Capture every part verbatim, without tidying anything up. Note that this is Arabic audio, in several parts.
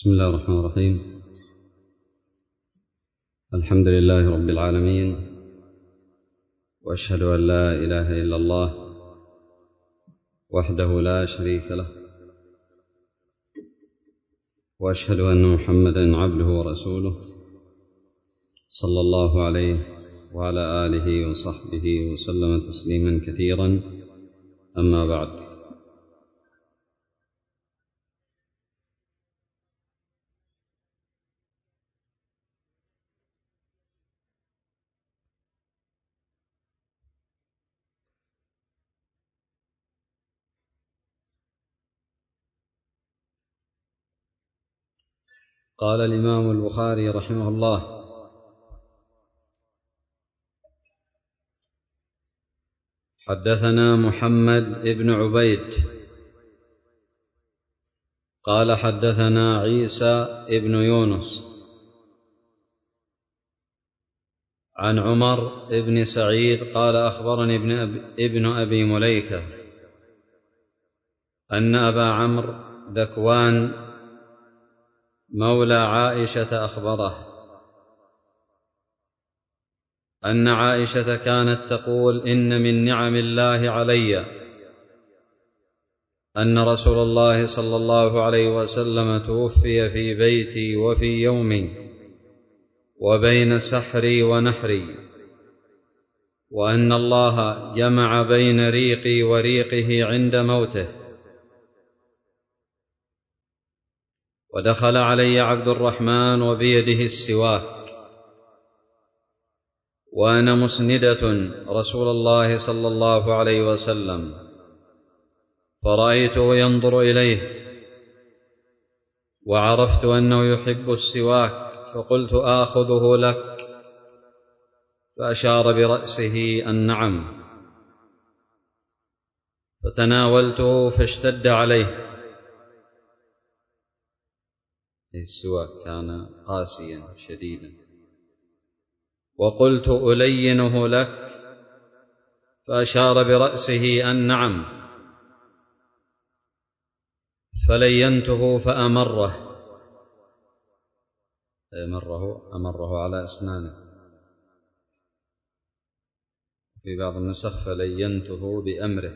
بسم الله الرحمن الرحيم. الحمد لله رب العالمين، وأشهد أن لا إله إلا الله وحده لا شريك له، وأشهد أن محمدا عبده ورسوله صلى الله عليه وعلى آله وصحبه وسلم تسليما كثيرا. أما بعد، قال الإمام البخاري رحمه الله: حدثنا محمد بن عبيد قال حدثنا عيسى بن يونس عن عمر بن سعيد قال أخبرني ابن أبي, ابن أبي مليكة أن أبا عمرو ذكوان مولى عائشة أخبره أن عائشة كانت تقول: إن من نعم الله علي أن رسول الله صلى الله عليه وسلم توفي في بيتي وفي يومي وبين سحري ونحري، وأن الله جمع بين ريقي وريقه عند موته. ودخل علي عبد الرحمن وبيده السواك وأنا مسندة رسول الله صلى الله عليه وسلم، فرأيته ينظر إليه وعرفت أنه يحب السواك، فقلت: آخذه لك؟ فأشار برأسه أن نعم، فتناولته فاشتد عليه. السواك كان قاسيا شديدا. وقلت: ألينه لك؟ فأشار برأسه أن نعم، فلينته فأمره أمره, أمره على أسنانه، في بعض النسخ فلينته بأمره.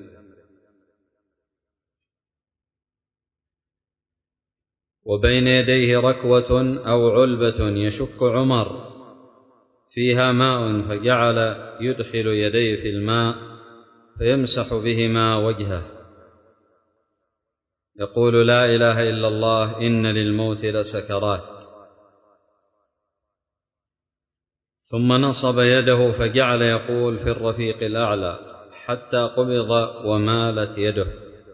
وبين يديه ركوة أو علبة يشك عمر فيها ماء، فجعل يدخل يديه في الماء فيمسح بهما وجهه يقول: لا إله إلا الله، إن للموت لسكرات. ثم نصب يده فجعل يقول في الرفيق الأعلى حتى قبض ومالت يده.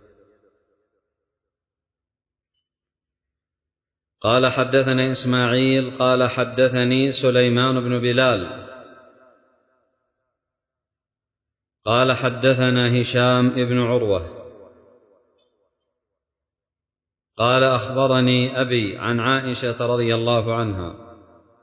قال حدثني إسماعيل قال حدثني سليمان بن بلال قال حدثنا هشام بن عروة قال أخبرني أبي عن عائشة رضي الله عنها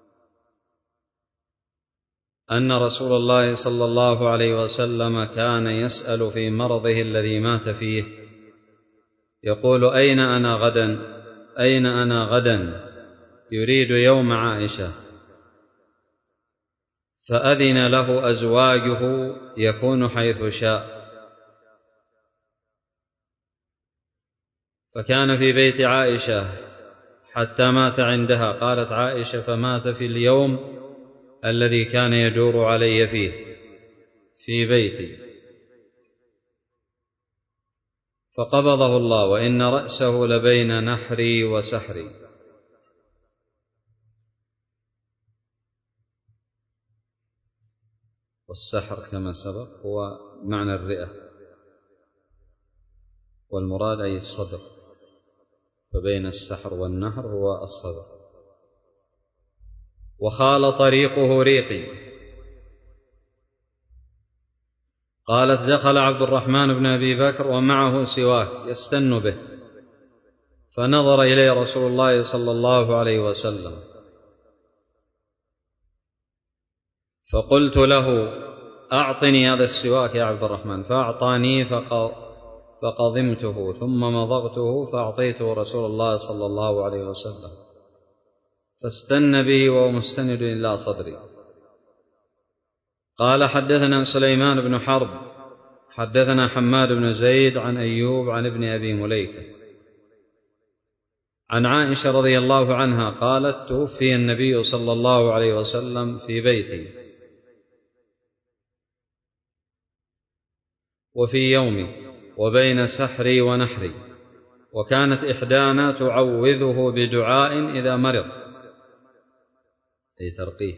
أن رسول الله صلى الله عليه وسلم كان يسأل في مرضه الذي مات فيه، يقول: أين أنا غدا؟ أين أنا غدا؟ يريد يوم عائشة. فأذن له أزواجه يكون حيث شاء، فكان في بيت عائشة حتى مات عندها. قالت عائشة: فمات في اليوم الذي كان يدور علي فيه في بيتي، فقبضه الله، وإن رأسه لبين نحري وسحري. والسحر كما سبق هو معنى الرئة، والمراد أي الصدر، فبين السحر والنحر هو الصدر. وخال طريقه ريقي. قالت: دخل عبد الرحمن بن أبي بكر ومعه سواك يستن به، فنظر إليه رسول الله صلى الله عليه وسلم، فقلت له: أعطني هذا السواك يا عبد الرحمن، فأعطاني فقضمته ثم مضغته فأعطيته رسول الله صلى الله عليه وسلم فاستن به وهو مستند إلى صدري. قال حدثنا سليمان بن حرب حدثنا حماد بن زيد عن أيوب عن ابن أبي مليكة عن عائشة رضي الله عنها قالت توفي النبي صلى الله عليه وسلم في بيتي وفي يومي وبين سحري ونحري، وكانت إحدانا تعوذه بدعاء إذا مرض، أي ترقيه.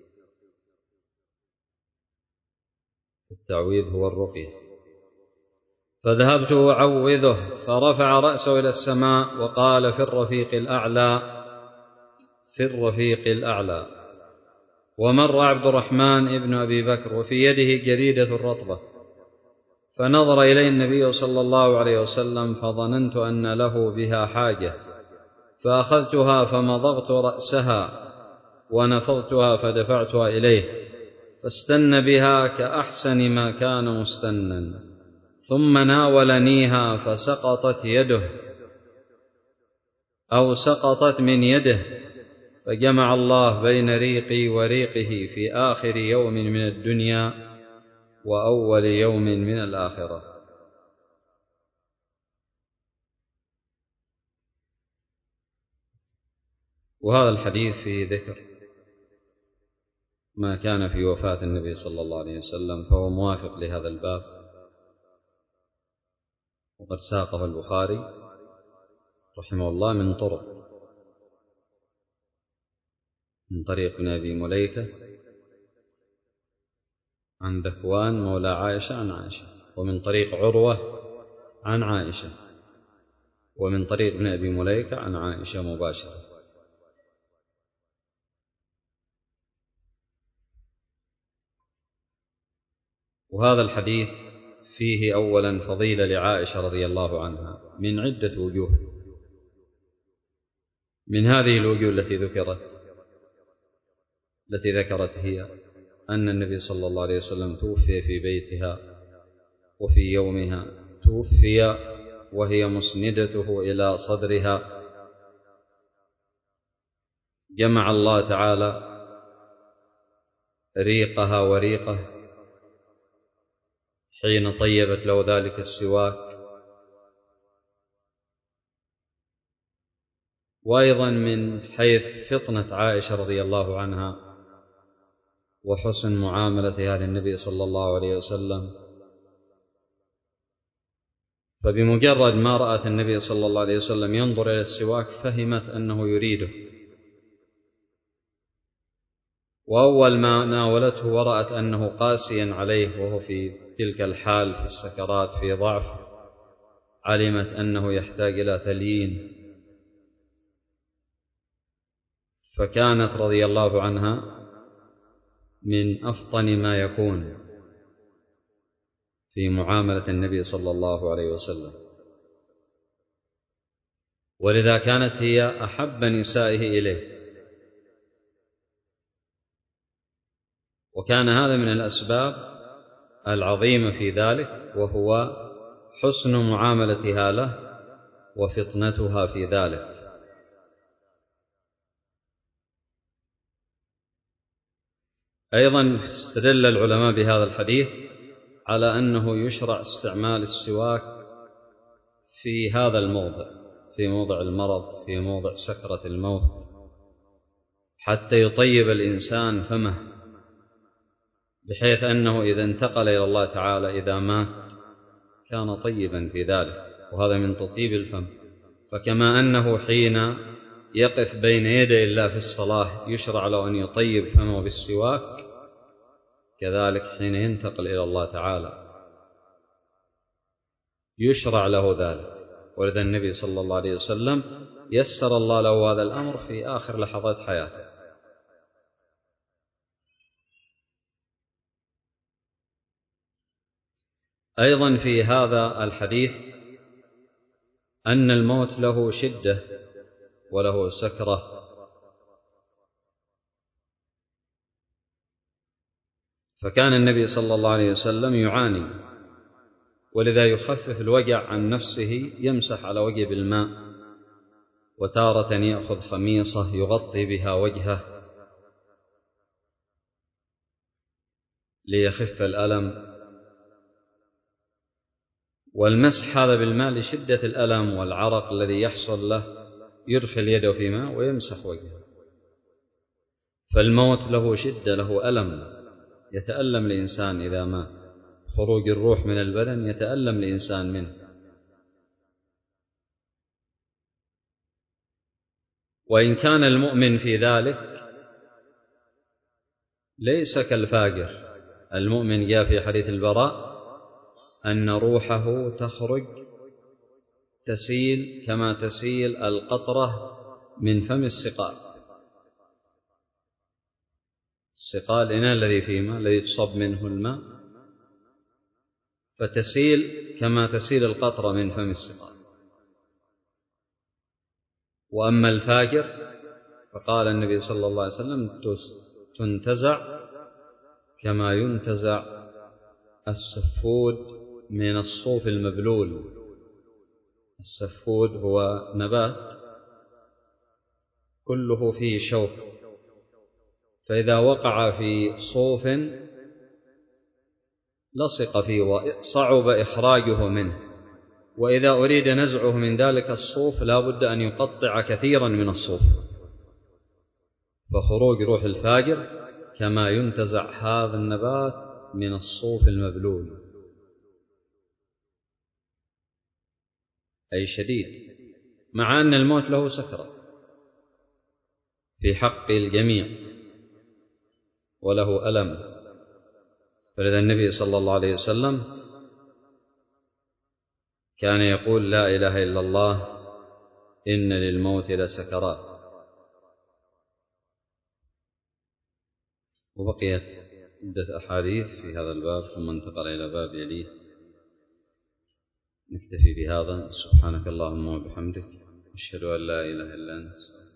التعويذ هو الرقية. فذهبت أعوذه فرفع رأسه إلى السماء وقال في الرفيق الأعلى في الرفيق الأعلى. ومر عبد الرحمن ابن أبي بكر وفي يده جريدة رطبة، فنظر إلي النبي صلى الله عليه وسلم فظننت أن له بها حاجة، فأخذتها فمضغت رأسها ونفضتها فدفعتها إليه، فاستن بها كأحسن ما كان مستنا، ثم ناولنيها فسقطت يده أو سقطت من يده، فجمع الله بين ريقي وريقه في آخر يوم من الدنيا وأول يوم من الآخرة. وهذا الحديث فيه ذكر ما كان في وفاة النبي صلى الله عليه وسلم، فهو موافق لهذا الباب، وقد ساقه البخاري رحمه الله من طرق، من طريق ابن أبي مليكة عن ذكوان مولى عائشة عن عائشة، ومن طريق عروة عن عائشة، ومن طريق ابن أبي مليكة عن عائشة مباشرة. وهذا الحديث فيه أولا فضيلة لعائشة رضي الله عنها من عدة وجوه. من هذه الوجوه التي ذكرت التي ذكرت هي أن النبي صلى الله عليه وسلم توفي في بيتها وفي يومها توفي وهي مسندته إلى صدرها، جمع الله تعالى ريقها وريقه حين طيبت له ذلك السواك. وأيضا من حيث فطنة عائشة رضي الله عنها وحسن معاملتها للنبي صلى الله عليه وسلم، فبمجرد ما رأت النبي صلى الله عليه وسلم ينظر إلى السواك فهمت أنه يريده، وأول ما ناولته ورأت أنه قاسيا عليه وهو في تلك الحال في السكرات في ضعف، علمت أنه يحتاج إلى تليين، فكانت رضي الله عنها من أفطن ما يكون في معاملة النبي صلى الله عليه وسلم، ولذا كانت هي أحب نسائه إليه. وكان هذا من الأسباب العظيمة في ذلك، وهو حسن معاملتها له وفطنتها في ذلك. أيضا استدل العلماء بهذا الحديث على أنه يشرع استعمال السواك في هذا الموضع، في موضع المرض، في موضع سكرة الموت، حتى يطيب الإنسان فمه، بحيث أنه إذا انتقل إلى الله تعالى إذا مات كان طيبا في ذلك، وهذا من تطيب الفم. فكما أنه حين يقف بين يدي الله في الصلاة يشرع له أن يطيب فمه بالسواك، كذلك حين ينتقل إلى الله تعالى يشرع له ذلك. ولذا النبي صلى الله عليه وسلم يسر الله له هذا الأمر في آخر لحظات حياته. أيضا في هذا الحديث أن الموت له شدة وله سكرة، فكان النبي صلى الله عليه وسلم يعاني ولذا يخفف الوجع عن نفسه، يمسح على وجهه بالماء، وتارة يأخذ خميصة يغطي بها وجهه ليخف الألم. والمسح هذا بالماء لشدة الألم والعرق الذي يحصل له، يدخل يده في ماء ويمسح وجهه. فالموت له شدة، له ألم، يتألم الإنسان إذا مات، خروج الروح من البدن يتألم الإنسان منه. وإن كان المؤمن في ذلك ليس كالفاجر. المؤمن جاء في حديث البراء أن روحه تخرج تسيل كما تسيل القطرة من فم السقال. السقال الإناء الذي فيه ماء، الذي تصب منه الماء، فتسيل كما تسيل القطرة من فم السقال. وأما الفاجر فقال النبي صلى الله عليه وسلم تنتزع كما ينتزع السفود من الصوف المبلول. السفود هو نبات كله فيه شوك، فإذا وقع في صوف لصق فيه وصعب إخراجه منه، وإذا أريد نزعه من ذلك الصوف لا بد أن يقطع كثيرا من الصوف. فخروج روح الفاجر كما ينتزع هذا النبات من الصوف المبلول، أي شديد، مع أن الموت له سكرة في حق الجميع وله ألم. فلذا النبي صلى الله عليه وسلم كان يقول: لا إله إلا الله إن للموت لسكرات. وبقيت عدة أحاديث في هذا الباب، ثم انتقل إلى باب يليه. نكتفي بهذا. سبحانك اللهم وبحمدك، أشهد أن لا إله إلا أنت.